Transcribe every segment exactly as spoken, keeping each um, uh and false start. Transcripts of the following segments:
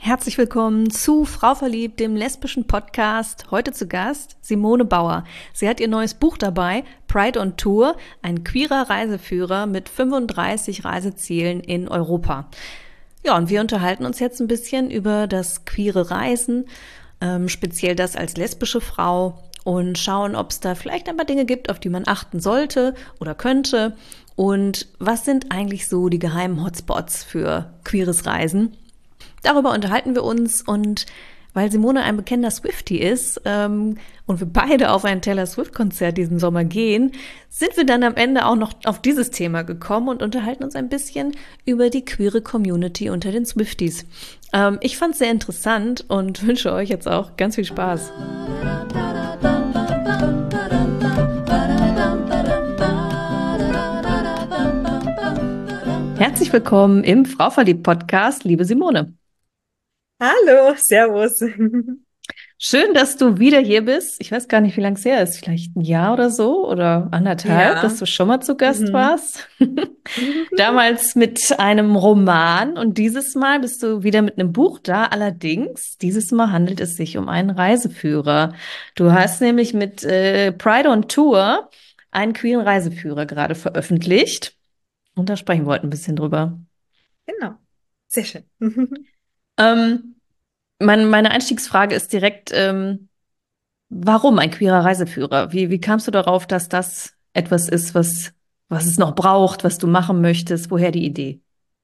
Herzlich willkommen zu Frau verliebt, dem lesbischen Podcast. Heute zu Gast Simone Bauer. Sie hat ihr neues Buch dabei, Pride on Tour, ein queerer Reiseführer mit fünfunddreißig Reisezielen in Europa. Ja, und wir unterhalten uns jetzt ein bisschen über das queere Reisen, ähm, speziell das als lesbische Frau, und schauen, ob es da vielleicht ein paar Dinge gibt, auf die man achten sollte oder könnte. Und was sind eigentlich so die geheimen Hotspots für queeres Reisen? Darüber unterhalten wir uns, und weil Simone ein bekennender Swiftie ist ähm, und wir beide auf ein Taylor Swift-Konzert diesen Sommer gehen, sind wir dann am Ende auch noch auf dieses Thema gekommen und unterhalten uns ein bisschen über die queere Community unter den Swifties. Ähm, ich fand es sehr interessant und wünsche euch jetzt auch ganz viel Spaß. Herzlich willkommen im Frau verliebt Podcast, liebe Simone. Hallo, servus. Schön, dass du wieder hier bist. Ich weiß gar nicht, wie lange es her ist. Vielleicht ein Jahr oder so oder anderthalb, dass Ja. du schon mal zu Gast Mhm. warst. Damals mit einem Roman, und dieses Mal bist du wieder mit einem Buch da. Allerdings, dieses Mal handelt es sich um einen Reiseführer. Du hast nämlich mit äh, Pride on Tour einen queeren Reiseführer gerade veröffentlicht. Und da sprechen wir heute ein bisschen drüber. Genau. Sehr schön. Ähm, mein, meine Einstiegsfrage ist direkt, ähm, warum ein queerer Reiseführer? Wie, wie kamst du darauf, dass das etwas ist, was, was es noch braucht, was du machen möchtest? Woher die Idee?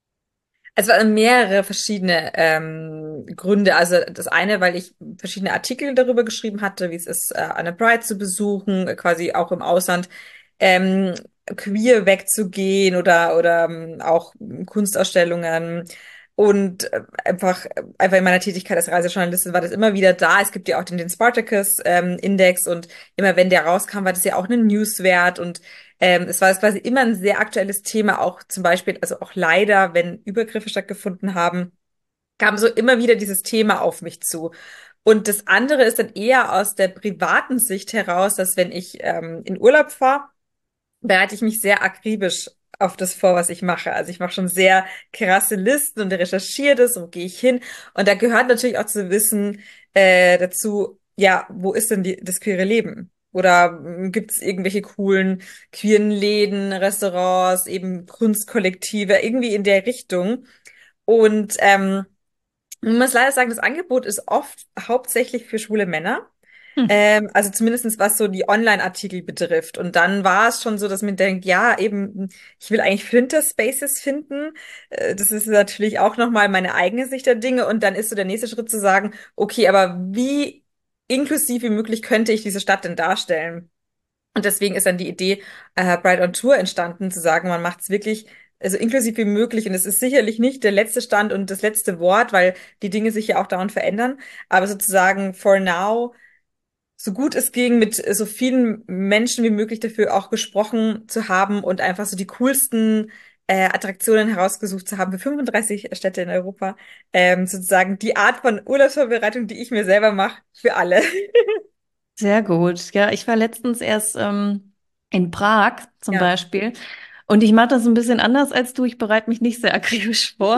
Es waren mehrere verschiedene ähm, Gründe. Also das eine, weil ich verschiedene Artikel darüber geschrieben hatte, wie es ist, äh, eine Pride zu besuchen, äh, quasi auch im Ausland ähm, queer wegzugehen oder oder ähm, auch Kunstausstellungen. Und äh, einfach, einfach in meiner Tätigkeit als Reisejournalistin war das immer wieder da. Es gibt ja auch den, den Spartacus ähm, Index, und immer wenn der rauskam, war das ja auch ein Newswert, und ähm, es war quasi immer ein sehr aktuelles Thema, auch zum Beispiel, also auch leider, wenn Übergriffe stattgefunden haben, kam so immer wieder dieses Thema auf mich zu. Und das andere ist dann eher aus der privaten Sicht heraus, dass wenn ich ähm, in Urlaub fahre, bereite ich mich sehr akribisch auf das vor, was ich mache. Also ich mache schon sehr krasse Listen und recherchiere das, wo gehe ich hin. Und da gehört natürlich auch zu wissen äh, dazu, ja, wo ist denn die, das queere Leben? Oder gibt es irgendwelche coolen queeren Läden, Restaurants, eben Kunstkollektive, irgendwie in der Richtung. Und ähm, man muss leider sagen, das Angebot ist oft hauptsächlich für schwule Männer. Hm. Ähm, also zumindestens was so die Online-Artikel betrifft. Und dann war es schon so, dass man denkt, ja, eben, ich will eigentlich Flinter-Spaces finden. Äh, das ist natürlich auch nochmal meine eigene Sicht der Dinge. Und dann ist so der nächste Schritt zu sagen, okay, aber wie inklusiv wie möglich könnte ich diese Stadt denn darstellen? Und deswegen ist dann die Idee äh, Bride on Tour entstanden, zu sagen, man macht es wirklich so inklusiv wie möglich. Und es ist sicherlich nicht der letzte Stand und das letzte Wort, weil die Dinge sich ja auch dauernd verändern. Aber sozusagen for now, so gut es ging, mit so vielen Menschen wie möglich dafür auch gesprochen zu haben und einfach so die coolsten äh, Attraktionen herausgesucht zu haben für fünfunddreißig Städte in Europa. Ähm, sozusagen die Art von Urlaubsvorbereitung, die ich mir selber mache, für alle. Sehr gut. Ja, ich war letztens erst ähm, in Prag zum Ja. Beispiel. Und ich mache das ein bisschen anders als du. Ich bereite mich nicht sehr akribisch vor.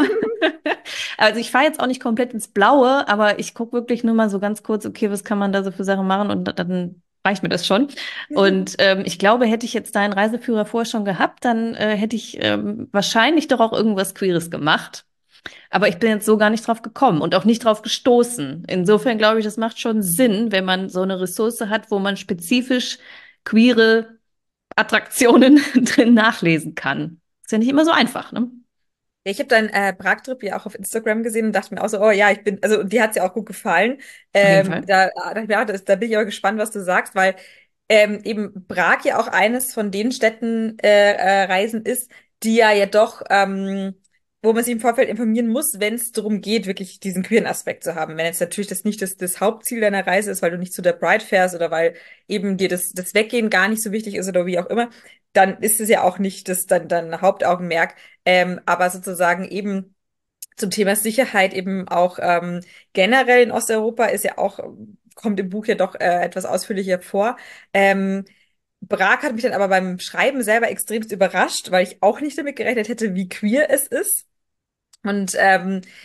Also ich fahre jetzt auch nicht komplett ins Blaue, aber ich gucke wirklich nur mal so ganz kurz, okay, was kann man da so für Sachen machen, und dann reicht mir das schon. Und ähm, ich glaube, hätte ich jetzt deinen Reiseführer vorher schon gehabt, dann äh, hätte ich ähm, wahrscheinlich doch auch irgendwas Queeres gemacht. Aber ich bin jetzt so gar nicht drauf gekommen und auch nicht drauf gestoßen. Insofern glaube ich, das macht schon Sinn, wenn man so eine Ressource hat, wo man spezifisch queere Attraktionen drin nachlesen kann. Ist ja nicht immer so einfach, ne? Ja, ich habe deinen äh, Prag-Trip ja auch auf Instagram gesehen und dachte mir auch so, oh ja, ich bin, also die hat's ja auch gut gefallen. Auf jeden Ähm, Fall. da, da, ja, das, da bin ich aber gespannt, was du sagst, weil ähm, eben Prag ja auch eines von den Städten äh, äh, Reisen ist, die ja ja doch, ähm, wo man sich im Vorfeld informieren muss, wenn es darum geht, wirklich diesen queeren Aspekt zu haben. Wenn jetzt natürlich das nicht das, das Hauptziel deiner Reise ist, weil du nicht zu der Bride fährst oder weil eben dir das, das Weggehen gar nicht so wichtig ist oder wie auch immer, dann ist es ja auch nicht das dein, dein Hauptaugenmerk. Ähm, aber sozusagen eben zum Thema Sicherheit eben auch ähm, generell in Osteuropa ist ja auch, kommt im Buch ja doch äh, etwas ausführlicher vor. Ähm, Prag hat mich dann aber beim Schreiben selber extremst überrascht, weil ich auch nicht damit gerechnet hätte, wie queer es ist. Und ähm,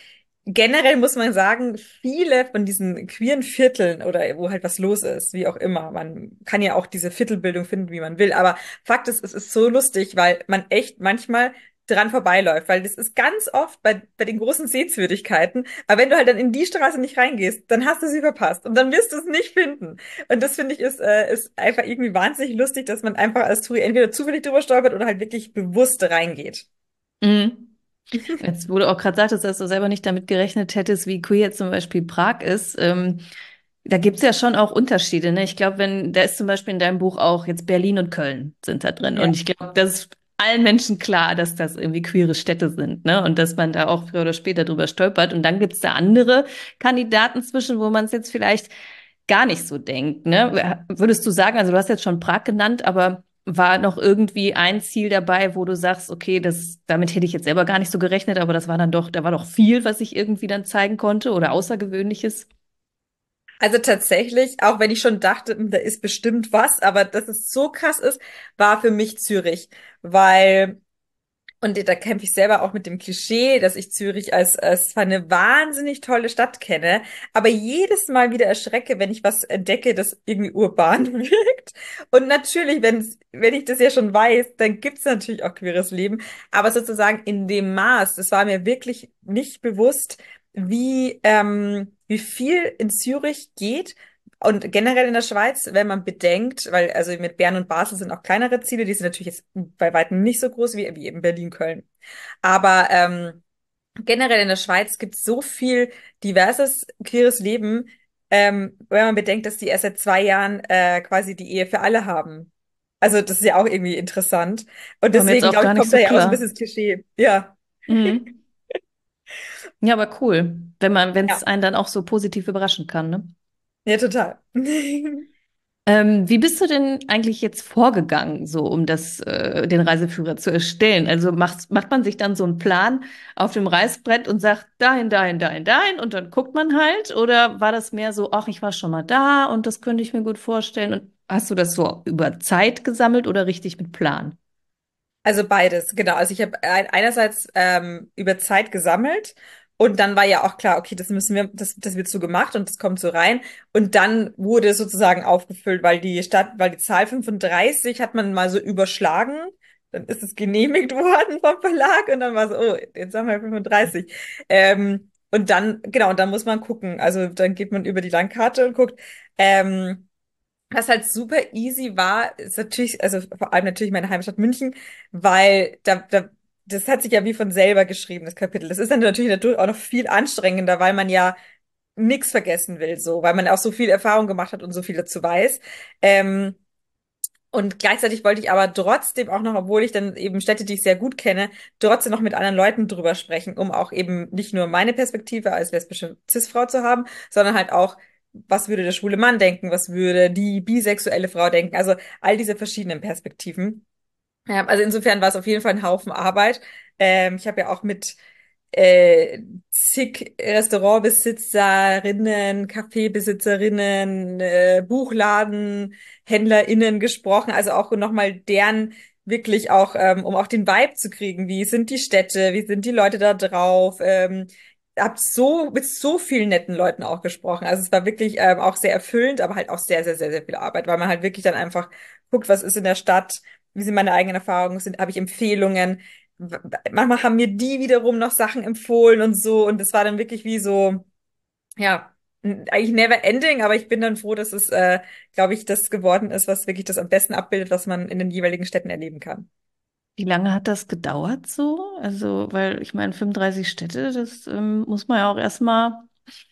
generell muss man sagen, viele von diesen queeren Vierteln oder wo halt was los ist, wie auch immer, man kann ja auch diese Viertelbildung finden, wie man will, aber Fakt ist, es ist so lustig, weil man echt manchmal dran vorbeiläuft, weil das ist ganz oft bei, bei den großen Sehenswürdigkeiten, aber wenn du halt dann in die Straße nicht reingehst, dann hast du sie verpasst und dann wirst du es nicht finden. Und das finde ich ist, äh, ist einfach irgendwie wahnsinnig lustig, dass man einfach als Touri entweder zufällig drüber stolpert oder halt wirklich bewusst reingeht. Mhm. Jetzt, wo du auch gerade sagtest, dass du selber nicht damit gerechnet hättest, wie queer zum Beispiel Prag ist, ähm, da gibt's ja schon auch Unterschiede, ne? Ich glaube, wenn, da ist zum Beispiel in deinem Buch auch jetzt Berlin und Köln sind da drin. Und Ja. ich glaube, das ist allen Menschen klar, dass das irgendwie queere Städte sind, ne? Und dass man da auch früher oder später drüber stolpert. Und dann gibt's da andere Kandidaten zwischen, wo man es jetzt vielleicht gar nicht so denkt, ne? Würdest du sagen, also du hast jetzt schon Prag genannt, aber war noch irgendwie ein Ziel dabei, wo du sagst, okay, das, damit hätte ich jetzt selber gar nicht so gerechnet, aber das war dann doch, da war doch viel, was ich irgendwie dann zeigen konnte oder Außergewöhnliches? Also tatsächlich, auch wenn ich schon dachte, hm, da ist bestimmt was, aber dass es so krass ist, war für mich Zürich, weil und da kämpfe ich selber auch mit dem Klischee, dass ich Zürich als, als zwar eine wahnsinnig tolle Stadt kenne, aber jedes Mal wieder erschrecke, wenn ich was entdecke, das irgendwie urban wirkt. Und natürlich, wenn, wenn ich das ja schon weiß, dann gibt es natürlich auch queeres Leben. Aber sozusagen in dem Maß, das war mir wirklich nicht bewusst, wie, ähm, wie viel in Zürich geht. Und generell in der Schweiz, wenn man bedenkt, weil also mit Bern und Basel sind auch kleinere Ziele, die sind natürlich jetzt bei weitem nicht so groß wie, wie eben Berlin, Köln. Aber ähm, generell in der Schweiz gibt es so viel diverses queeres Leben, ähm, wenn man bedenkt, dass die erst seit zwei Jahren äh, quasi die Ehe für alle haben. Also das ist ja auch irgendwie interessant. Und War mir jetzt deswegen, auch glaube ich, gar nicht kommt so da ja auch so ein bisschen klar. das Klischee. Ja. Mhm. Ja, aber cool, wenn man, wenn es Ja, einen dann auch so positiv überraschen kann, ne? ja, total. Ähm, wie bist du denn eigentlich jetzt vorgegangen, so um das, äh, den Reiseführer zu erstellen? Also macht, macht man sich dann so einen Plan auf dem Reißbrett und sagt dahin, dahin, dahin, dahin und dann guckt man halt? Oder war das mehr so, ach, ich war schon mal da und das könnte ich mir gut vorstellen? Und hast du das so über Zeit gesammelt oder richtig mit Plan? Also beides, genau. Also ich habe ein, einerseits ähm, über Zeit gesammelt und dann war ja auch klar, okay, das müssen wir, das, das wird so gemacht und das kommt so rein. Und dann wurde es sozusagen aufgefüllt, weil die Stadt, weil die Zahl fünfunddreißig hat man mal so überschlagen. Dann ist es genehmigt worden vom Verlag und dann war so, oh, jetzt haben wir fünfunddreißig. Ähm, und dann, genau, und dann muss man gucken. Also dann geht man über die Landkarte und guckt. Ähm, Was halt super easy war, ist natürlich, also vor allem natürlich meine Heimatstadt München, weil da, da, das hat sich ja wie von selber geschrieben, das Kapitel. Das ist dann natürlich natürlich auch noch viel anstrengender, weil man ja nichts vergessen will, so, weil man auch so viel Erfahrung gemacht hat und so viel dazu weiß. Ähm, und gleichzeitig wollte ich aber trotzdem auch noch, obwohl ich dann eben Städte, die ich sehr gut kenne, trotzdem noch mit anderen Leuten drüber sprechen, um auch eben nicht nur meine Perspektive als lesbische Cis-Frau zu haben, sondern halt auch, was würde der schwule Mann denken, was würde die bisexuelle Frau denken, also all diese verschiedenen Perspektiven. Ja, also insofern war es auf jeden Fall ein Haufen Arbeit. Ähm, ich habe ja auch mit äh, zig Restaurantbesitzerinnen, Kaffeebesitzerinnen, äh, Buchladenhändlerinnen gesprochen, also auch nochmal deren wirklich auch, ähm, um auch den Vibe zu kriegen, wie sind die Städte, wie sind die Leute da drauf, ähm, hab so mit so vielen netten Leuten auch gesprochen. Also es war wirklich ähm, auch sehr erfüllend, aber halt auch sehr, sehr, sehr, sehr viel Arbeit, weil man halt wirklich dann einfach guckt, was ist in der Stadt, wie sind meine eigenen Erfahrungen, sind, habe ich Empfehlungen. W- Manchmal haben mir die wiederum noch Sachen empfohlen und so. Und es war dann wirklich wie so, ja, n- eigentlich never ending, aber ich bin dann froh, dass es, äh, glaube ich, das geworden ist, was wirklich das am besten abbildet, was man in den jeweiligen Städten erleben kann. Wie lange hat das gedauert so? Also, weil ich meine, fünfunddreißig Städte, das ähm, muss man ja auch erstmal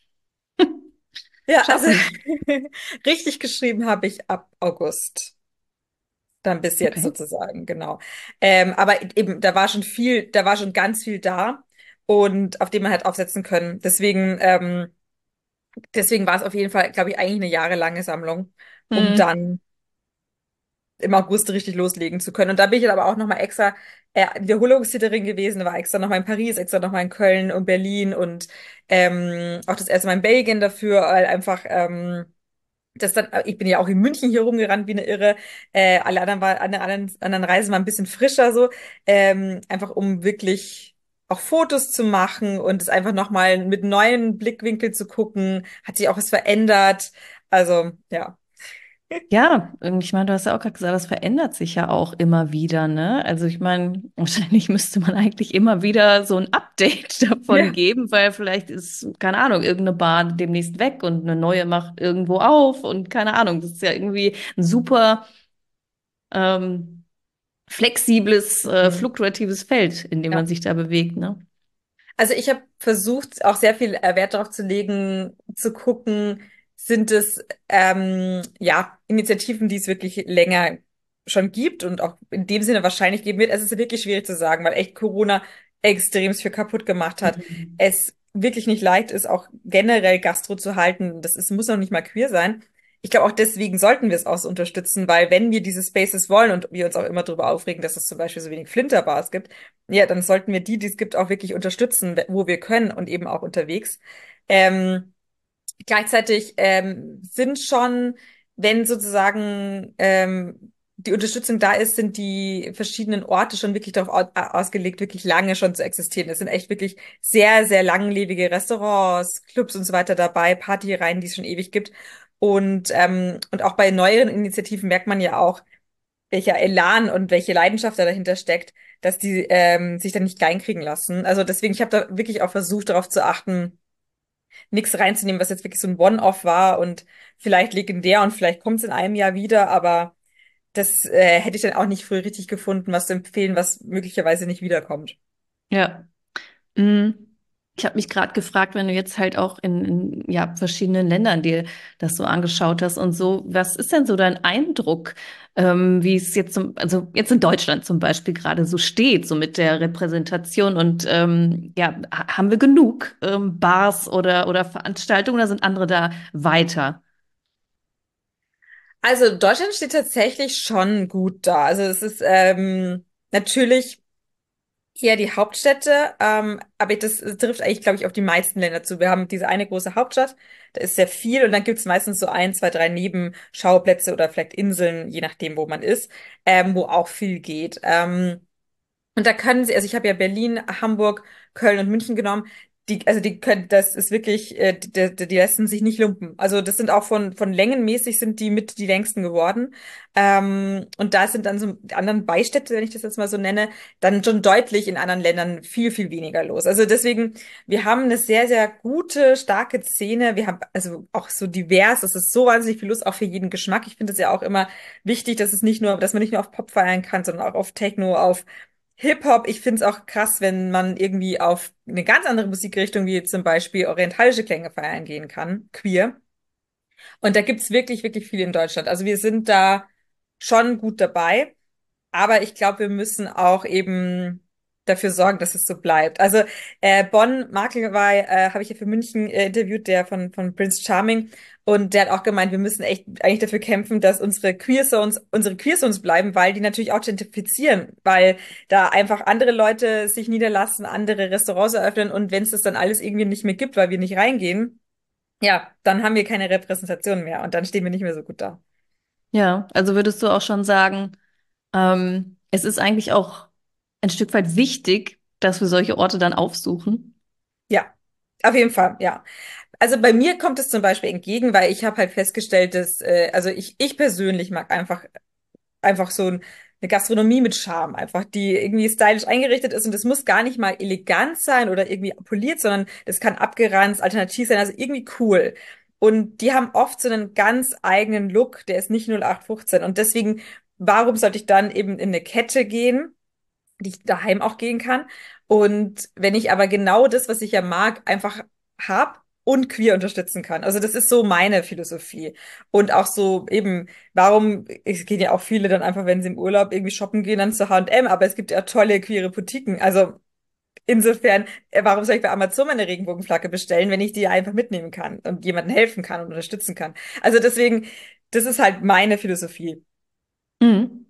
Ja, also schaffen. richtig geschrieben habe ich ab August. Dann bis jetzt Okay. sozusagen, genau. Ähm, aber eben, da war schon viel, da war schon ganz viel da und auf dem man hat aufsetzen können. Deswegen, ähm, deswegen war es auf jeden Fall, glaube ich, eigentlich eine jahrelange Sammlung, um Hm. dann im August richtig loslegen zu können. Und da bin ich dann aber auch nochmal extra äh, Wiederholungstäterin gewesen, war extra nochmal in Paris, extra nochmal in Köln und Berlin und ähm, auch das erste Mal in Belgien dafür, weil einfach ähm, das dann, ich bin ja auch in München hier rumgerannt wie eine Irre. Äh, alle anderen war, alle anderen, anderen Reisen waren ein bisschen frischer so. Ähm, einfach um wirklich auch Fotos zu machen und es einfach nochmal mit neuen Blickwinkel zu gucken. Hat sich auch was verändert? Also, ja. Ja, und ich meine, du hast ja auch gerade gesagt, das verändert sich ja auch immer wieder, ne? Also ich meine, wahrscheinlich müsste man eigentlich immer wieder so ein Update davon Ja. geben, weil vielleicht ist, keine Ahnung, irgendeine Bahn demnächst weg und eine neue macht irgendwo auf und keine Ahnung, das ist ja irgendwie ein super ähm, flexibles, äh, Mhm. fluktuatives Feld, in dem man Ja. sich da bewegt, ne? Also ich habe versucht, auch sehr viel äh, Wert darauf zu legen, zu gucken, sind es ähm, ja Initiativen, die es wirklich länger schon gibt und auch in dem Sinne wahrscheinlich geben wird. Es ist wirklich schwierig zu sagen, weil echt Corona extrem viel kaputt gemacht hat. Mhm. Es wirklich nicht leicht ist, auch generell Gastro zu halten. Das ist, muss noch nicht mal queer sein. Ich glaube, auch deswegen sollten wir es auch so unterstützen, weil wenn wir diese Spaces wollen und wir uns auch immer darüber aufregen, dass es zum Beispiel so wenig Flinterbars gibt, ja, dann sollten wir die, die es gibt, auch wirklich unterstützen, wo wir können und eben auch unterwegs. Ähm, Gleichzeitig ähm, sind schon, wenn sozusagen ähm, die Unterstützung da ist, sind die verschiedenen Orte schon wirklich darauf au ausgelegt, wirklich lange schon zu existieren. Es sind echt wirklich sehr, sehr langlebige Restaurants, Clubs und so weiter dabei, Partyreihen, die es schon ewig gibt. Und, ähm, und auch bei neueren Initiativen merkt man ja auch, welcher Elan und welche Leidenschaft da dahinter steckt, dass die ähm, sich dann nicht kleinkriegen lassen. Also deswegen, ich habe da wirklich auch versucht, darauf zu achten, nichts reinzunehmen, was jetzt wirklich so ein One-Off war und vielleicht legendär und vielleicht kommt es in einem Jahr wieder, aber das äh, hätte ich dann auch nicht früh richtig gefunden, was zu empfehlen, was möglicherweise nicht wiederkommt. Ja. Mm. Ich habe mich gerade gefragt, wenn du jetzt halt auch in, in ja, verschiedenen Ländern dir das so angeschaut hast und so, was ist denn so dein Eindruck, ähm, wie es jetzt zum, also jetzt in Deutschland zum Beispiel gerade so steht, so mit der Repräsentation und ähm, ja, ha- haben wir genug ähm, Bars oder oder Veranstaltungen oder sind andere da weiter? Also Deutschland steht tatsächlich schon gut da. Also es ist ähm, natürlich hier die Hauptstädte, ähm, aber das trifft eigentlich, glaube ich, auf die meisten Länder zu. Wir haben diese eine große Hauptstadt, da ist sehr viel und dann gibt es meistens so ein, zwei, drei Nebenschauplätze oder vielleicht Inseln, je nachdem, wo man ist, ähm, wo auch viel geht. Ähm, und da können sie, also ich habe ja Berlin, Hamburg, Köln und München genommen. Die, also die können, das ist wirklich, äh, die, die, die lassen sich nicht lumpen. Also das sind auch von, von längenmäßig sind die mit die längsten geworden. Ähm, und da sind dann so die anderen Beistädte, wenn ich das jetzt mal so nenne, dann schon deutlich in anderen Ländern viel, viel weniger los. Also deswegen, wir haben eine sehr, sehr gute, starke Szene. Wir haben also auch so divers. Es ist so wahnsinnig viel Lust, auch für jeden Geschmack. Ich finde es ja auch immer wichtig, dass es nicht nur, dass man nicht nur auf Pop feiern kann, sondern auch auf Techno, auf Hip-Hop. Ich finde es auch krass, wenn man irgendwie auf eine ganz andere Musikrichtung, wie zum Beispiel orientalische Klänge feiern gehen kann, queer. Und da gibt's wirklich, wirklich viel in Deutschland. Also wir sind da schon gut dabei. Aber ich glaube, wir müssen auch eben dafür sorgen, dass es so bleibt. Also äh, Bonn Makelwey äh, habe ich ja für München äh, interviewt, der von von Prince Charming, und der hat auch gemeint, wir müssen echt eigentlich dafür kämpfen, dass unsere Queer Zones unsere Queer Zones bleiben, weil die natürlich auch gentrifizieren, weil da einfach andere Leute sich niederlassen, andere Restaurants eröffnen, und wenn es das dann alles irgendwie nicht mehr gibt, weil wir nicht reingehen, ja, dann haben wir keine Repräsentation mehr und dann stehen wir nicht mehr so gut da. Ja, also würdest du auch schon sagen, ähm, es ist eigentlich auch ein Stück weit wichtig, dass wir solche Orte dann aufsuchen? Ja, auf jeden Fall, ja. Also bei mir kommt es zum Beispiel entgegen, weil ich habe halt festgestellt, dass, äh, also ich, ich persönlich mag einfach, einfach so ein, eine Gastronomie mit Charme, einfach, die irgendwie stylisch eingerichtet ist, und das muss gar nicht mal elegant sein oder irgendwie poliert, sondern das kann abgeranzt, alternativ sein, also irgendwie cool. Und die haben oft so einen ganz eigenen Look, der ist nicht null acht fünfzehn, und deswegen, warum sollte ich dann eben in eine Kette gehen, die ich daheim auch gehen kann? Und wenn ich aber genau das, was ich ja mag, einfach hab und queer unterstützen kann. Also das ist so meine Philosophie. Und auch so eben, warum, es gehen ja auch viele dann einfach, wenn sie im Urlaub irgendwie shoppen gehen, dann zu H und M, aber es gibt ja tolle queere Boutiquen. Also insofern, äh, warum soll ich bei Amazon meine Regenbogenflagge bestellen, wenn ich die einfach mitnehmen kann und jemandem helfen kann und unterstützen kann? Also deswegen, das ist halt meine Philosophie. Mhm.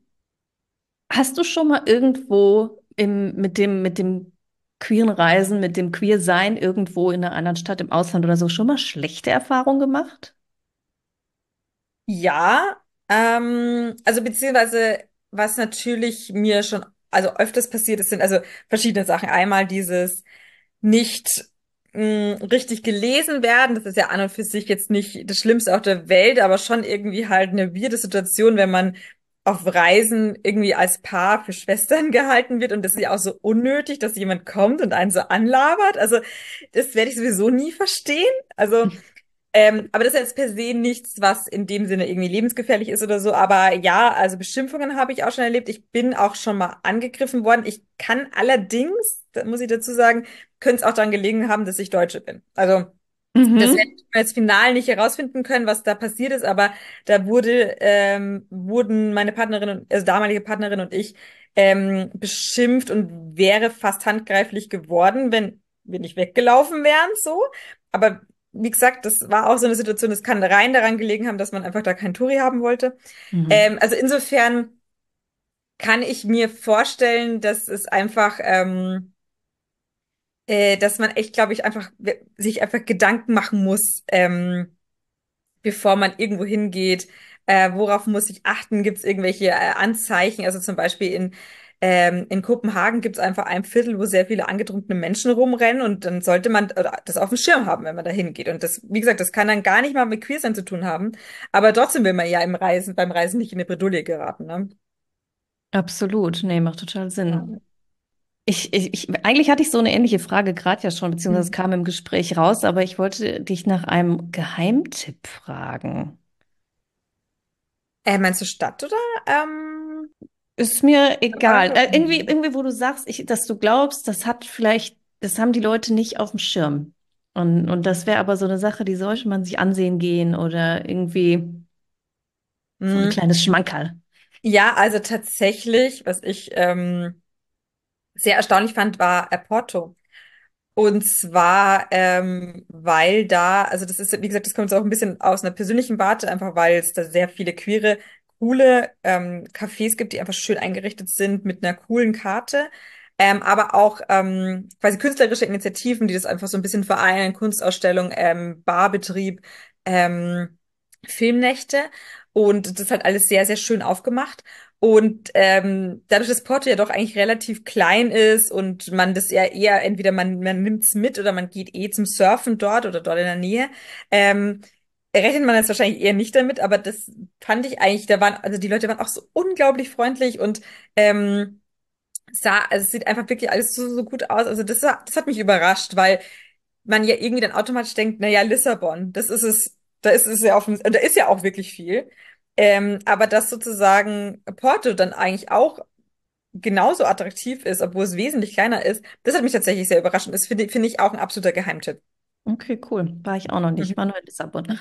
Hast du schon mal irgendwo im, mit dem, mit dem queeren Reisen, mit dem Queer-Sein irgendwo in einer anderen Stadt im Ausland oder so schon mal schlechte Erfahrungen gemacht? Ja, ähm, also beziehungsweise was natürlich mir schon also öfters passiert. Es sind also verschiedene Sachen. Einmal dieses nicht mh, richtig gelesen werden. Das ist ja an und für sich jetzt nicht das Schlimmste auf der Welt, aber schon irgendwie halt eine weirde Situation, wenn man auf Reisen irgendwie als Paar für Schwestern gehalten wird und das ist ja auch so unnötig, dass jemand kommt und einen so anlabert. Also das werde ich sowieso nie verstehen. Also ähm, aber das ist jetzt per se nichts, was in dem Sinne irgendwie lebensgefährlich ist oder so. Aber ja, also Beschimpfungen habe ich auch schon erlebt. Ich bin auch schon mal angegriffen worden. Ich kann allerdings, da muss ich dazu sagen, könnte es auch daran gelegen haben, dass ich Deutsche bin. Also das werde Mhm. ich jetzt final nicht herausfinden können, was da passiert ist, aber da wurde, ähm, wurden meine Partnerin und, also damalige Partnerin und ich, ähm, beschimpft und wäre fast handgreiflich geworden, wenn wir nicht weggelaufen wären, so. Aber wie gesagt, das war auch so eine Situation, das kann rein daran gelegen haben, dass man einfach da kein Touri haben wollte. Mhm. Ähm, also insofern kann ich mir vorstellen, dass es einfach, ähm, äh, dass man echt, glaube ich, einfach sich einfach Gedanken machen muss, ähm, bevor man irgendwo hingeht. Äh, worauf muss ich achten? Gibt es irgendwelche äh, Anzeichen? Also zum Beispiel in, ähm, in Kopenhagen gibt es einfach ein Viertel, wo sehr viele angetrunkene Menschen rumrennen und dann sollte man oder das auf dem Schirm haben, wenn man da hingeht. Und das, wie gesagt, das kann dann gar nicht mal mit Queersein zu tun haben, aber trotzdem will man ja im Reisen, beim Reisen nicht in eine Bredouille geraten, ne? Absolut. Nee, macht total Ja. Sinn. Ich, ich, ich, eigentlich hatte ich so eine ähnliche Frage gerade ja schon, beziehungsweise es Hm. kam im Gespräch raus, aber ich wollte dich nach einem Geheimtipp fragen. Äh, meinst du Stadt oder ähm, Ist mir egal. Branche? Äh, irgendwie, Hm. irgendwie, wo du sagst, ich, dass du glaubst, das hat vielleicht, das haben die Leute nicht auf dem Schirm. Und, und das wäre aber so eine Sache, die sollte man sich ansehen gehen oder irgendwie so ein Hm. kleines Schmankerl. Ja, also tatsächlich, was ich ähm, sehr erstaunlich fand, war äh, Porto. Und zwar, ähm, weil da, also das ist, wie gesagt, das kommt so auch ein bisschen aus einer persönlichen Warte, einfach weil es da sehr viele queere, coole ähm, Cafés gibt, die einfach schön eingerichtet sind mit einer coolen Karte. Ähm, aber auch ähm, quasi künstlerische Initiativen, die das einfach so ein bisschen vereinen, Kunstausstellung, ähm, Barbetrieb, ähm, Filmnächte. Und das ist halt alles sehr, sehr schön aufgemacht. Und ähm, dadurch, dass Porto ja doch eigentlich relativ klein ist und man das ja eher, entweder man, man nimmt's mit oder man geht eh zum Surfen dort oder dort in der Nähe, ähm, rechnet man jetzt wahrscheinlich eher nicht damit, aber das fand ich eigentlich, da waren, also die Leute waren auch so unglaublich freundlich und ähm, sah, also es sieht einfach wirklich alles so, so gut aus. Also das, war- das hat mich überrascht, weil man ja irgendwie dann automatisch denkt, na ja, Lissabon, das ist es, da ist es ja auf dem, da ist ja auch wirklich viel. Ähm, aber dass sozusagen Porto dann eigentlich auch genauso attraktiv ist, obwohl es wesentlich kleiner ist, das hat mich tatsächlich sehr überrascht. Und das finde finde ich auch ein absoluter Geheimtipp. Okay, cool. War ich auch noch nicht. War Mhm. nur in Lissabon.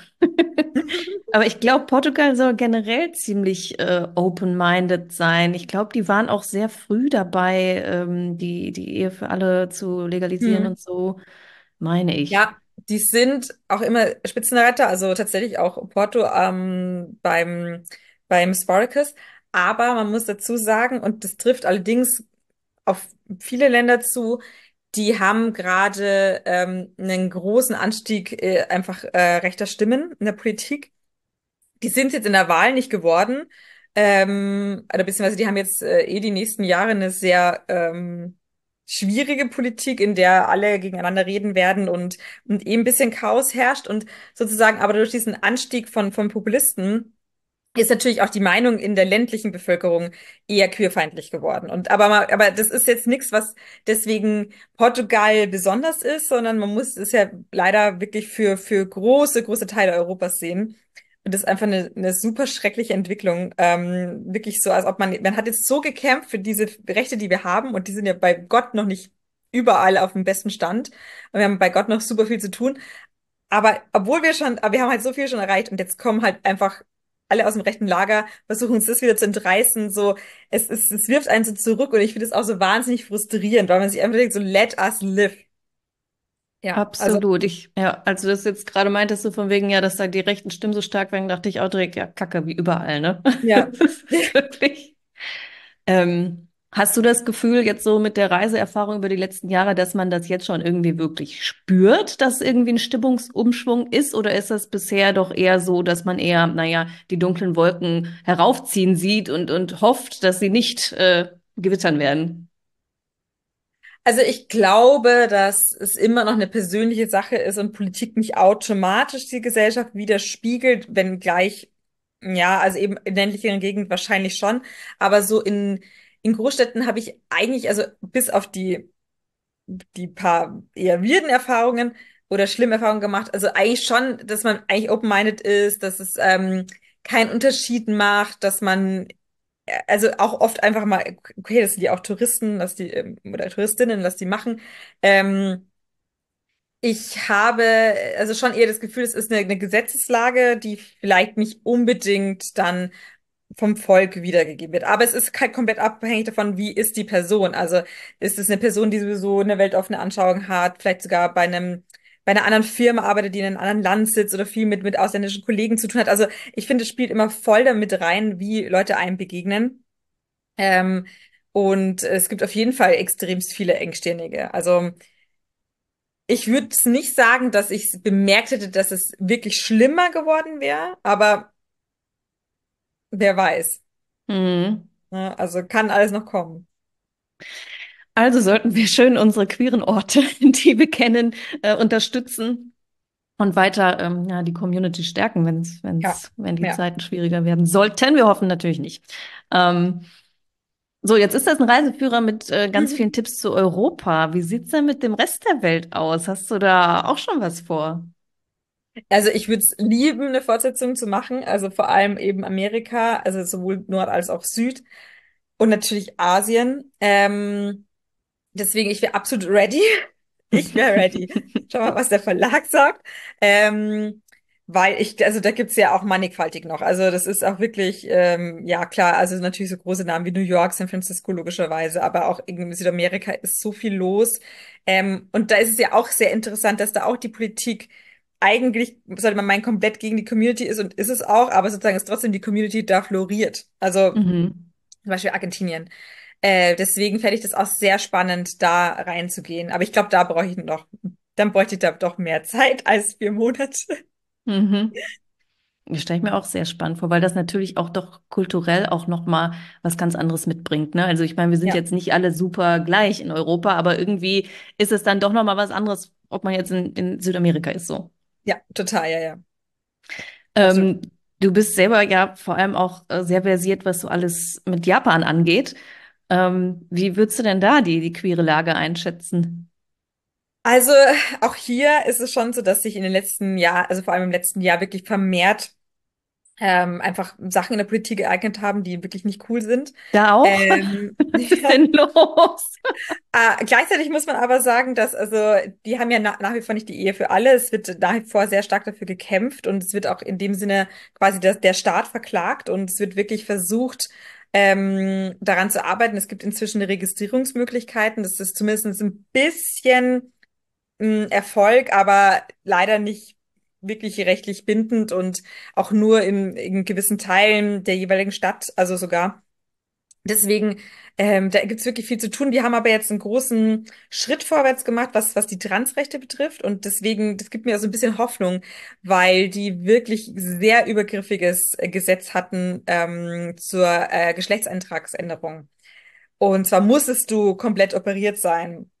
Aber ich glaube, Portugal soll generell ziemlich äh, open-minded sein. Ich glaube, die waren auch sehr früh dabei, ähm, die, die Ehe für alle zu legalisieren Hm. und so, meine ich. Ja, die sind auch immer Spitzenreiter, also tatsächlich auch Porto ähm, beim, beim Spartacus. Aber man muss dazu sagen, und das trifft allerdings auf viele Länder zu, die haben gerade ähm, einen großen Anstieg äh, einfach äh, rechter Stimmen in der Politik. Die sind jetzt in der Wahl nicht geworden. Ähm, oder beziehungsweise die haben jetzt äh, eh die nächsten Jahre eine sehr ähm, schwierige Politik, in der alle gegeneinander reden werden und, und eh ein bisschen Chaos herrscht. Und sozusagen, aber durch diesen Anstieg von, von Populisten ist natürlich auch die Meinung in der ländlichen Bevölkerung eher queerfeindlich geworden. Und aber mal, aber das ist jetzt nichts, was deswegen Portugal besonders ist, sondern man muss es ja leider wirklich für für große große Teile Europas sehen. Und das ist einfach eine, eine super schreckliche Entwicklung. Ähm, wirklich so, als ob man man hat jetzt so gekämpft für diese Rechte, die wir haben, und die sind ja bei Gott noch nicht überall auf dem besten Stand. Und wir haben bei Gott noch super viel zu tun. Aber obwohl wir schon, aber wir haben halt so viel schon erreicht und jetzt kommen halt einfach alle aus dem rechten Lager, versuchen uns das wieder zu entreißen. So, es ist, es wirft einen so zurück und ich finde es auch so wahnsinnig frustrierend, weil man sich einfach denkt, so let us live. Ja, also, Absolut. Ich, ja, als du das jetzt gerade meintest, so von wegen, ja, dass da die rechten Stimmen so stark werden, dachte ich auch direkt, ja, Kacke, wie überall, ne? ja. Das ist wirklich. Ähm, hast du das Gefühl jetzt so mit der Reiseerfahrung über die letzten Jahre, dass man das jetzt schon irgendwie wirklich spürt, dass irgendwie ein Stimmungsumschwung ist? Oder ist das bisher doch eher so, dass man eher, naja, die dunklen Wolken heraufziehen sieht und, und hofft, dass sie nicht äh, gewittern werden? Also ich glaube, dass es immer noch eine persönliche Sache ist und Politik nicht automatisch die Gesellschaft widerspiegelt, wenngleich, ja, also eben in ländlicheren Gegenden wahrscheinlich schon, aber so in, in Großstädten habe ich eigentlich, also bis auf die, die paar eher weirden Erfahrungen oder schlimme Erfahrungen gemacht, also eigentlich schon, dass man eigentlich open-minded ist, dass es ähm, keinen Unterschied macht, dass man also auch oft einfach mal, okay, das sind ja auch Touristen, dass die, ähm, oder Touristinnen, was die machen. Ähm, ich habe also schon eher das Gefühl, es ist eine, eine Gesetzeslage, die vielleicht nicht unbedingt dann vom Volk wiedergegeben wird. Aber es ist halt komplett abhängig davon, wie ist die Person. Also ist es eine Person, die sowieso eine weltoffene Anschauung hat, vielleicht sogar bei einem, bei einer anderen Firma arbeitet, die in einem anderen Land sitzt oder viel mit, mit ausländischen Kollegen zu tun hat. Also ich finde, es spielt immer voll damit rein, wie Leute einem begegnen. Ähm, und es gibt auf jeden Fall extremst viele Engstirnige. Also ich würde es nicht sagen, dass ich bemerkt hätte, dass es wirklich schlimmer geworden wäre, aber wer weiß. Mhm. Ne? Also kann alles noch kommen. Also sollten wir schön unsere queeren Orte, die wir kennen, äh, unterstützen und weiter ähm, ja, die Community stärken, wenn's, Ja, wenn's, wenn die ja. Zeiten schwieriger werden sollten. Wir hoffen natürlich nicht. Ähm, so, jetzt ist das ein Reiseführer mit äh, ganz vielen Tipps zu Europa. Wie sieht's denn mit dem Rest der Welt aus? Hast du da auch schon was vor? Also ich würde es lieben, eine Fortsetzung zu machen. Also vor allem eben Amerika, also sowohl Nord als auch Süd und natürlich Asien. Ähm, deswegen, ich wäre absolut ready. Ich wäre ready. Schau mal, was der Verlag sagt. Ähm, weil ich, also da gibt's ja auch mannigfaltig noch. Also das ist auch wirklich, ähm, ja klar, also natürlich so große Namen wie New York, San Francisco logischerweise, aber auch in Südamerika ist so viel los. Ähm, und da ist es ja auch sehr interessant, dass da auch die Politik eigentlich, sollte man meinen, komplett gegen die Community ist und ist es auch, aber sozusagen ist trotzdem die Community da floriert. Also Mhm. zum Beispiel Argentinien. Äh, deswegen fände ich das auch sehr spannend, da reinzugehen. Aber ich glaube, da brauche ich noch, dann bräuchte ich da doch mehr Zeit als vier Monate. Mhm. Das stelle ich mir auch sehr spannend vor, weil das natürlich auch doch kulturell auch noch mal was ganz anderes mitbringt, ne? Also ich meine, wir sind Ja, jetzt nicht alle super gleich in Europa, aber irgendwie ist es dann doch noch mal was anderes, ob man jetzt in, in Südamerika ist so. ja, total, ja, ja. Absolut. Ähm, Du bist selber ja vor allem auch äh, sehr versiert, was so alles mit Japan angeht. Ähm, wie würdest du denn da die, die queere Lage einschätzen? Also auch hier ist es schon so, dass sich in den letzten Jahr, also vor allem im letzten Jahr wirklich vermehrt ähm, einfach Sachen in der Politik ereignet haben, die wirklich nicht cool sind. Da auch? Ähm, Was ist denn los? Äh, gleichzeitig muss man aber sagen, dass also die haben ja na nach wie vor nicht die Ehe für alle. Es wird nach wie vor sehr stark dafür gekämpft und es wird auch in dem Sinne quasi der, der Staat verklagt und es wird wirklich versucht, ähm, daran zu arbeiten. Es gibt inzwischen Registrierungsmöglichkeiten. Das ist zumindest ein bisschen mh, Erfolg, aber leider nicht wirklich rechtlich bindend und auch nur in, in gewissen Teilen der jeweiligen Stadt, also sogar. Deswegen, ähm, da gibt's wirklich viel zu tun. Die haben aber jetzt einen großen Schritt vorwärts gemacht, was, was die Transrechte betrifft. Und deswegen, das gibt mir also ein bisschen Hoffnung, weil die wirklich sehr übergriffiges äh, Gesetz hatten ähm, zur äh, Geschlechtseintragsänderung. Und zwar musstest du komplett operiert sein.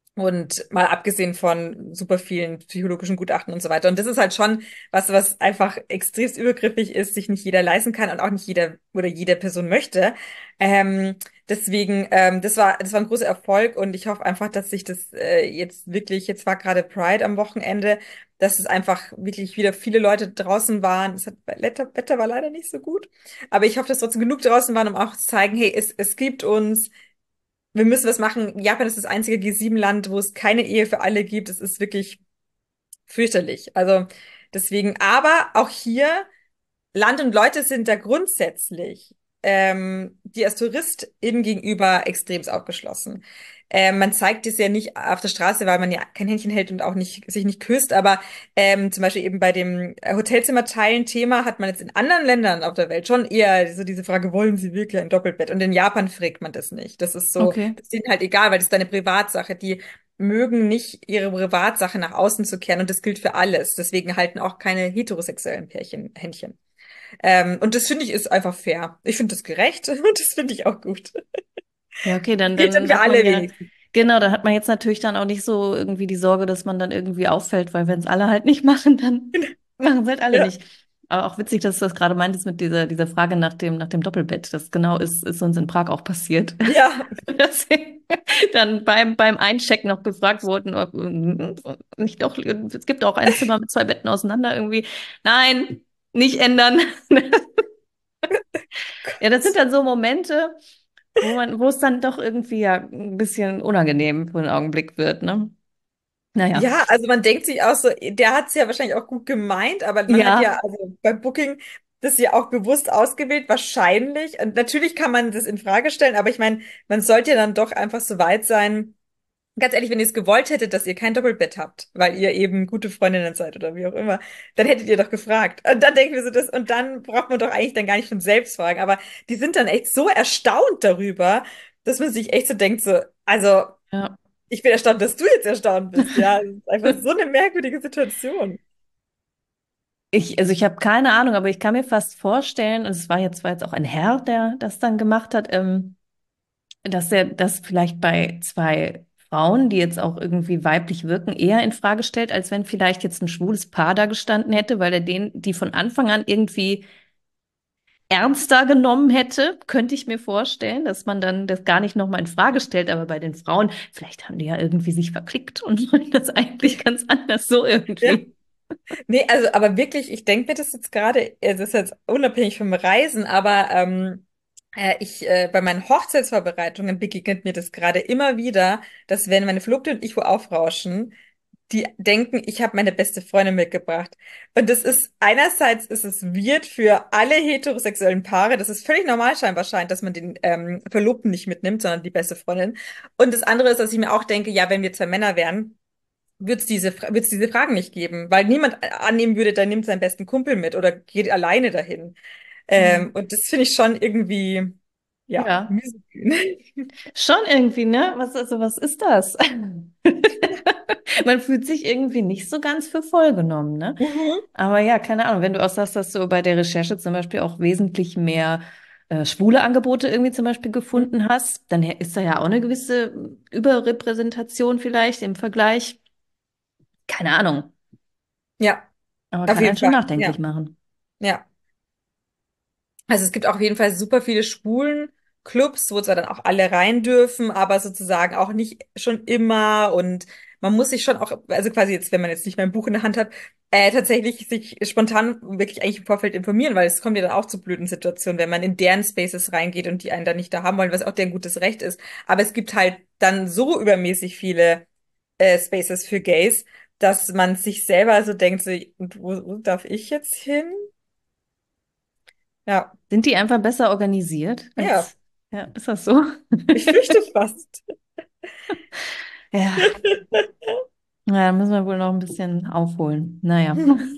Und mal abgesehen von super vielen psychologischen Gutachten und so weiter. Und das ist halt schon was, was einfach extremst übergriffig ist, sich nicht jeder leisten kann und auch nicht jeder oder jede Person möchte. Ähm, deswegen, ähm, das war, das war ein großer Erfolg und ich hoffe einfach, dass sich das äh, jetzt wirklich, jetzt war gerade Pride am Wochenende, dass es einfach wirklich wieder viele Leute draußen waren. Das hat, Wetter, Wetter war leider nicht so gut, aber ich hoffe, dass trotzdem genug draußen waren, um auch zu zeigen, hey, es, es gibt uns. Wir müssen was machen. Japan ist das einzige G sieben Land, wo es keine Ehe für alle gibt. Es ist wirklich fürchterlich. Also deswegen, aber auch hier Land und Leute sind da grundsätzlich ähm, die als TouristInnen gegenüber extremst aufgeschlossen. Ähm, man zeigt es ja nicht auf der Straße, weil man ja kein Händchen hält und auch nicht, sich nicht küsst, aber ähm, zum Beispiel eben bei dem Hotelzimmer-Teilen-Thema hat man jetzt in anderen Ländern auf der Welt schon eher so diese Frage, wollen Sie wirklich ein Doppelbett? Und in Japan fragt man das nicht. Das ist so, Okay. das ist ihnen halt egal, weil das ist deine Privatsache. Die mögen nicht ihre Privatsache nach außen zu kehren und das gilt für alles. Deswegen halten auch keine heterosexuellen Pärchen Händchen. Ähm, und das finde ich ist einfach fair. Ich finde das gerecht und das finde ich auch gut. Ja, okay, dann, Filtern dann wir hat man alle ja, wenigstens. genau, dann hat man jetzt natürlich dann auch nicht so irgendwie die Sorge, dass man dann irgendwie auffällt, weil wenn es alle halt nicht machen, dann machen es halt alle Ja, nicht. Aber auch witzig, dass du das gerade meintest mit dieser, dieser Frage nach dem, nach dem Doppelbett. Das genau ist, ist uns in Prag auch passiert. ja, Dass wir dann beim, beim Einchecken noch gefragt wurden, ob mm, nicht doch, es gibt auch ein Zimmer mit zwei Betten auseinander irgendwie. Nein, nicht ändern. Ja, das sind dann so Momente, wo man, wo es dann doch irgendwie ja ein bisschen unangenehm für einen Augenblick wird, ne? Naja. ja, also man denkt sich auch so, der hat es ja wahrscheinlich auch gut gemeint, aber man hat ja, Ja, also bei Booking das ja auch bewusst ausgewählt, wahrscheinlich. Und natürlich kann man das in Frage stellen, aber ich meine, man sollte ja dann doch einfach so weit sein. Ganz ehrlich, wenn ihr es gewollt hättet, dass ihr kein Doppelbett habt, weil ihr eben gute Freundinnen seid oder wie auch immer, dann hättet ihr doch gefragt. Und dann denken wir so das, und dann braucht man doch eigentlich dann gar nicht von selbst fragen. Aber die sind dann echt so erstaunt darüber, dass man sich echt so denkt, so, also, ja. ich bin erstaunt, dass du jetzt erstaunt bist, ja. Das ist einfach so eine merkwürdige Situation. Ich, also ich habe keine Ahnung, aber ich kann mir fast vorstellen, und es war jetzt, war jetzt auch ein Herr, der das dann gemacht hat, ähm, dass er das vielleicht bei zwei Frauen, die jetzt auch irgendwie weiblich wirken, eher in Frage stellt, als wenn vielleicht jetzt ein schwules Paar da gestanden hätte, weil er den, die von Anfang an irgendwie ernster genommen hätte, könnte ich mir vorstellen, dass man dann das gar nicht nochmal in Frage stellt. Aber bei den Frauen, vielleicht haben die ja irgendwie sich verklickt und wollen das eigentlich ganz anders so Ja. irgendwie. Nee, also, aber wirklich, ich denke mir das jetzt gerade, es ist jetzt unabhängig vom Reisen, aber ähm, äh, ich, äh, bei meinen Hochzeitsvorbereitungen begegnet mir das gerade immer wieder, dass wenn meine Verlobte und ich wo aufrauschen, die denken, ich habe meine beste Freundin mitgebracht. Und das ist, einerseits ist es weird für alle heterosexuellen Paare, das ist völlig normal scheinbar scheint, dass man den ähm, Verlobten nicht mitnimmt, sondern die beste Freundin. Und das andere ist, dass ich mir auch denke, ja, wenn wir zwei Männer wären, wird es diese, Fra- wird's diese Fragen nicht geben, weil niemand annehmen würde, der nimmt seinen besten Kumpel mit oder geht alleine dahin. Ähm, Hm. und das finde ich schon irgendwie, ja, Ja, misogyn. schon irgendwie, ne? Was, also, was ist das? Man fühlt sich irgendwie nicht so ganz für voll genommen, ne? Mhm. Aber ja, keine Ahnung, wenn du auch sagst, dass du bei der Recherche zum Beispiel auch wesentlich mehr äh, schwule Angebote irgendwie zum Beispiel gefunden hast, dann ist da ja auch eine gewisse Überrepräsentation vielleicht im Vergleich. Keine Ahnung, Ja, aber auf kann einen jeden schon Fall. nachdenklich Ja, machen. ja. Also es gibt auf jeden Fall super viele schwulen Clubs, wo zwar dann auch alle rein dürfen, aber sozusagen auch nicht schon immer und man muss sich schon auch, also quasi jetzt, wenn man jetzt nicht mehr ein Buch in der Hand hat, äh, tatsächlich sich spontan wirklich eigentlich im Vorfeld informieren, weil es kommt ja dann auch zu blöden Situationen, wenn man in deren Spaces reingeht und die einen dann nicht da haben wollen, was auch deren gutes Recht ist. Aber es gibt halt dann so übermäßig viele äh, Spaces für Gays, dass man sich selber so denkt, so, und wo, wo darf ich jetzt hin? Ja, Sind die einfach besser organisiert ja. als, ja, ist das so? Ich fürchte fast. Ja, ja, da müssen wir wohl noch ein bisschen aufholen. Naja.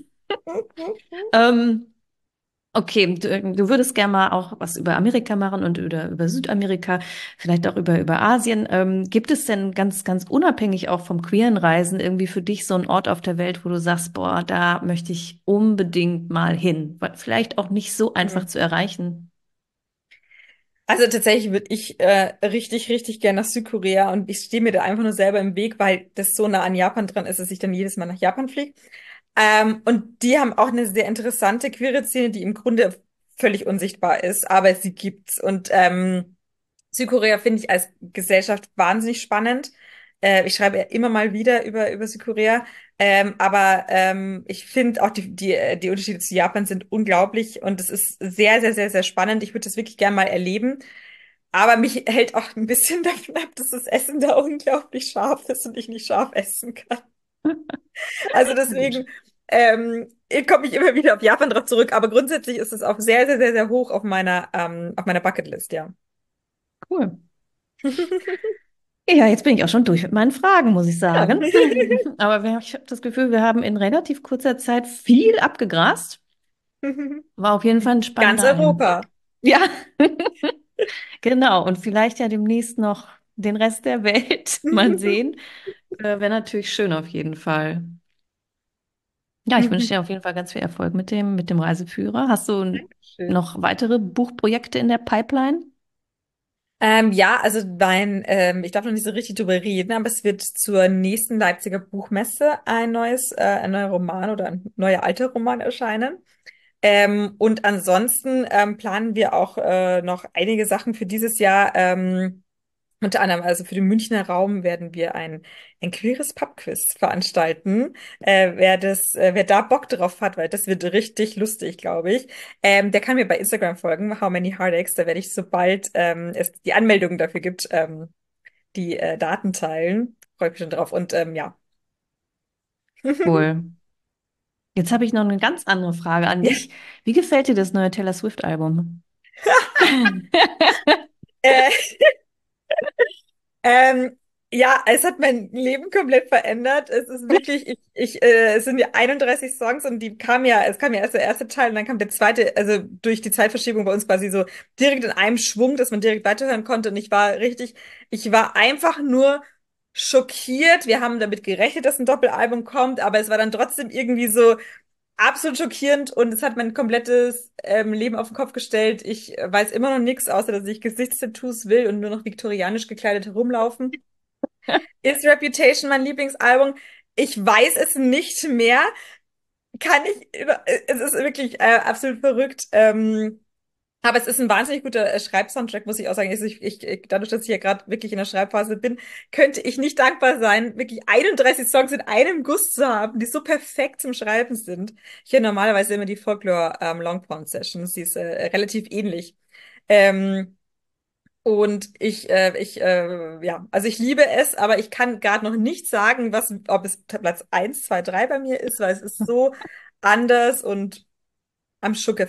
Ähm, Okay, du, du würdest gerne mal auch was über Amerika machen und über, über Südamerika, vielleicht auch über, über Asien. Ähm, gibt es denn ganz, ganz unabhängig auch vom queeren Reisen irgendwie für dich so einen Ort auf der Welt, wo du sagst, boah, da möchte ich unbedingt mal hin? Weil vielleicht auch nicht so einfach Hm. zu erreichen. Also tatsächlich würde ich äh, richtig, richtig gern nach Südkorea und ich stehe mir da einfach nur selber im Weg, weil das so nah an Japan dran ist, dass ich dann jedes Mal nach Japan fliege. Ähm, und die haben auch eine sehr interessante queere Szene, die im Grunde völlig unsichtbar ist, aber sie gibt's. Und ähm, Südkorea finde ich als Gesellschaft wahnsinnig spannend. Äh, ich schreibe ja immer mal wieder über, über Südkorea. Ähm, aber ähm, ich finde auch die, die, äh, die Unterschiede zu Japan sind unglaublich und es ist sehr, sehr, sehr, sehr spannend. Ich würde das wirklich gerne mal erleben. Aber mich hält auch ein bisschen davon ab, dass das Essen da unglaublich scharf ist und ich nicht scharf essen kann. Also Na gut. deswegen ähm, komme ich immer wieder auf Japan drauf zurück. Aber grundsätzlich ist es auch sehr, sehr, sehr, sehr hoch auf meiner, ähm, auf meiner Bucketlist, ja. Cool. Ja, jetzt bin ich auch schon durch mit meinen Fragen, muss ich Ja. sagen. Aber wir, ich habe das Gefühl, wir haben in relativ kurzer Zeit viel abgegrast. War auf jeden Fall ein Ganz spannender Europa. Einblick. Ja, genau. Und vielleicht ja demnächst noch den Rest der Welt mal sehen. Äh, wäre natürlich schön auf jeden Fall. Ja, ich wünsche dir auf jeden Fall ganz viel Erfolg mit dem, mit dem Reiseführer. Hast du Dankeschön. noch weitere Buchprojekte in der Pipeline? Ähm, ja, also nein, ähm, ich darf noch nicht so richtig drüber reden, aber es wird zur nächsten Leipziger Buchmesse ein neues, äh, ein neuer Roman oder ein neuer alter Roman erscheinen. Ähm, und ansonsten ähm, planen wir auch äh, noch einige Sachen für dieses Jahr. Ähm, unter anderem, also für den Münchner Raum werden wir ein, ein queeres Pubquiz veranstalten. Äh, wer das, äh, wer da Bock drauf hat, weil das wird richtig lustig, glaube ich, ähm, der kann mir bei Instagram folgen, How Many Heartaches. Da werde ich, sobald ähm, es die Anmeldung dafür gibt, ähm, die äh, Daten teilen. Freue mich schon drauf. Und ähm, ja. Cool. Jetzt habe ich noch eine ganz andere Frage an Ja. dich. Wie gefällt dir das neue Taylor Swift-Album? Äh, Ähm, ja, es hat mein Leben komplett verändert. Es ist wirklich, ich, ich, äh, es sind ja einunddreißig Songs und die kam ja, es kam ja erst der erste Teil und dann kam der zweite, also durch die Zeitverschiebung bei uns quasi so direkt in einem Schwung, dass man direkt weiterhören konnte und ich war richtig, ich war einfach nur schockiert. Wir haben damit gerechnet, dass ein Doppelalbum kommt, aber es war dann trotzdem irgendwie so absolut schockierend und es hat mein komplettes ähm, Leben auf den Kopf gestellt. Ich äh, weiß immer noch nichts, außer dass ich Gesichtstattoos will und nur noch viktorianisch gekleidet herumlaufen. Ist Reputation mein Lieblingsalbum? Ich weiß es nicht mehr. Kann ich, über- es ist wirklich äh, absolut verrückt. Ähm, aber es ist ein wahnsinnig guter äh, Schreibsoundtrack, muss ich auch sagen. Also ich, ich, ich- dadurch, dass ich ja gerade wirklich in der Schreibphase bin, könnte ich nicht dankbar sein, wirklich einunddreißig Songs in einem Guss zu haben, die so perfekt zum Schreiben sind. Ich höre normalerweise immer die Folklore ähm, Longform Sessions, die ist äh, relativ ähnlich. Ähm, und ich, äh, ich, äh, ja, also ich liebe es, aber ich kann gerade noch nicht sagen, was, ob es Platz eins, zwei, drei bei mir ist, weil es ist so anders und am Schucke.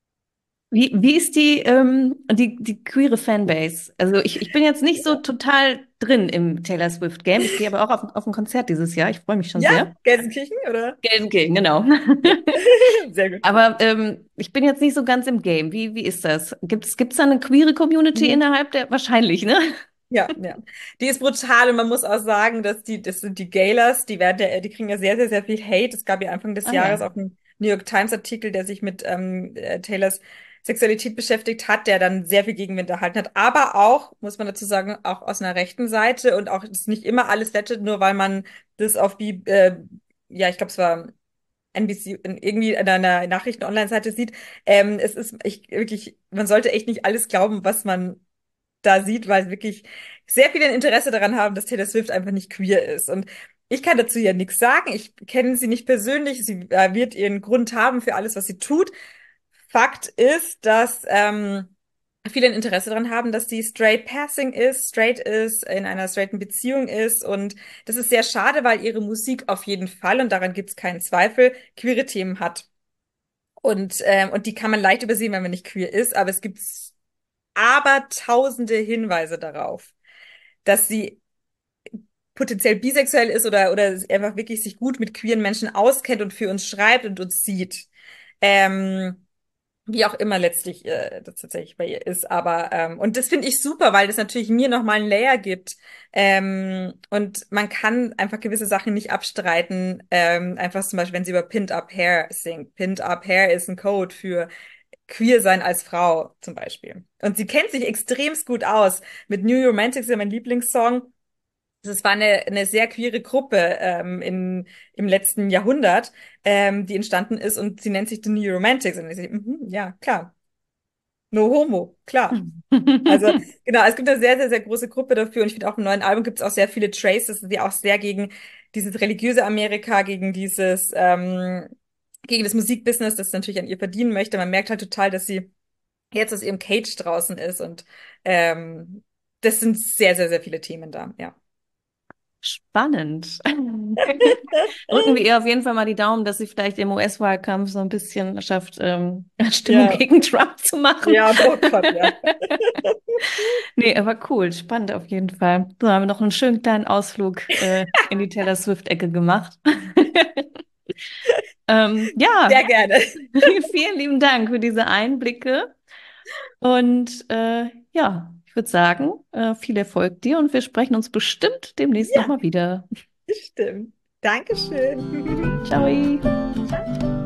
Wie, wie ist die, ähm, die, die queere Fanbase? Also ich, ich bin jetzt nicht so total drin im Taylor Swift-Game. Ich gehe aber auch auf, auf ein Konzert dieses Jahr. Ich freue mich schon Ja, sehr. Gelsenkirchen, oder? Gelsenkirchen, genau. Ja. Sehr gut. Aber ähm, ich bin jetzt nicht so ganz im Game. Wie, wie ist das? Gibt's, gibt's da eine queere Community Mhm. innerhalb der? Wahrscheinlich, ne? Ja, ja. Die ist brutal und man muss auch sagen, dass die, das sind die Gaylers, die werden ja, die kriegen ja sehr, sehr, sehr viel Hate. Es gab ja Anfang des Ah Jahres ja. auch einen New York Times Artikel, der sich mit ähm, äh, Taylors Sexualität beschäftigt hat, der dann sehr viel Gegenwind erhalten hat. Aber auch, muss man dazu sagen, auch aus einer rechten Seite und auch ist nicht immer alles lettet, nur weil man das auf die, äh, ja, ich glaube, es war N B C in- irgendwie in einer Nachrichten-Online-Seite sieht. Ähm, es ist ich, wirklich, man sollte echt nicht alles glauben, was man da sieht, weil wirklich sehr viele ein Interesse daran haben, dass Taylor Swift einfach nicht queer ist. Und ich kann dazu ja nichts sagen. Ich kenne sie nicht persönlich. Sie äh, wird ihren Grund haben für alles, was sie tut. Fakt ist, dass ähm, viele ein Interesse daran haben, dass sie straight passing ist, straight ist, in einer straighten Beziehung ist. Und das ist sehr schade, weil ihre Musik auf jeden Fall, und daran gibt es keinen Zweifel, queere Themen hat. Und, ähm, und die kann man leicht übersehen, wenn man nicht queer ist. Aber es gibt aber tausende Hinweise darauf, dass sie potenziell bisexuell ist oder, oder einfach wirklich sich gut mit queeren Menschen auskennt und für uns schreibt und uns sieht. Ähm, wie auch immer letztlich äh, das tatsächlich bei ihr ist. Aber, ähm, und das finde ich super, weil das natürlich mir nochmal einen Layer gibt. Ähm, und man kann einfach gewisse Sachen nicht abstreiten. Ähm, einfach zum Beispiel, wenn sie über Pinned Up Hair singt. Pinned Up Hair ist ein Code für queer sein als Frau zum Beispiel. Und sie kennt sich extremst gut aus. Mit New Romantics, ist ja mein Lieblingssong. Das war eine, eine sehr queere Gruppe ähm, in, im letzten Jahrhundert, ähm, die entstanden ist und sie nennt sich The New Romantics. Und ich so, mhm, ja, klar. No homo, klar. Also genau, es gibt eine sehr, sehr, sehr große Gruppe dafür und ich finde auch im neuen Album gibt es auch sehr viele Traces, die auch sehr gegen dieses religiöse Amerika, gegen dieses, ähm, gegen das Musikbusiness, das natürlich an ihr verdienen möchte. Man merkt halt total, dass sie jetzt aus ihrem Cage draußen ist und ähm, das sind sehr, sehr, sehr viele Themen da, ja. Spannend. Drücken wir ihr auf jeden Fall mal die Daumen, dass sie vielleicht im U S-Wahlkampf so ein bisschen schafft, ähm, Stimmung Ja, gegen Trump zu machen. ja, oh Gott, ja. Nee, aber cool, spannend auf jeden Fall. So haben wir noch einen schönen kleinen Ausflug äh, in die Taylor Swift-Ecke gemacht. Ähm, ja, Sehr gerne. vielen lieben Dank für diese Einblicke. Und äh, ja, ich würde sagen, äh, viel Erfolg dir und wir sprechen uns bestimmt demnächst Ja, nochmal wieder. stimmt. Dankeschön. Ciao. Ciao.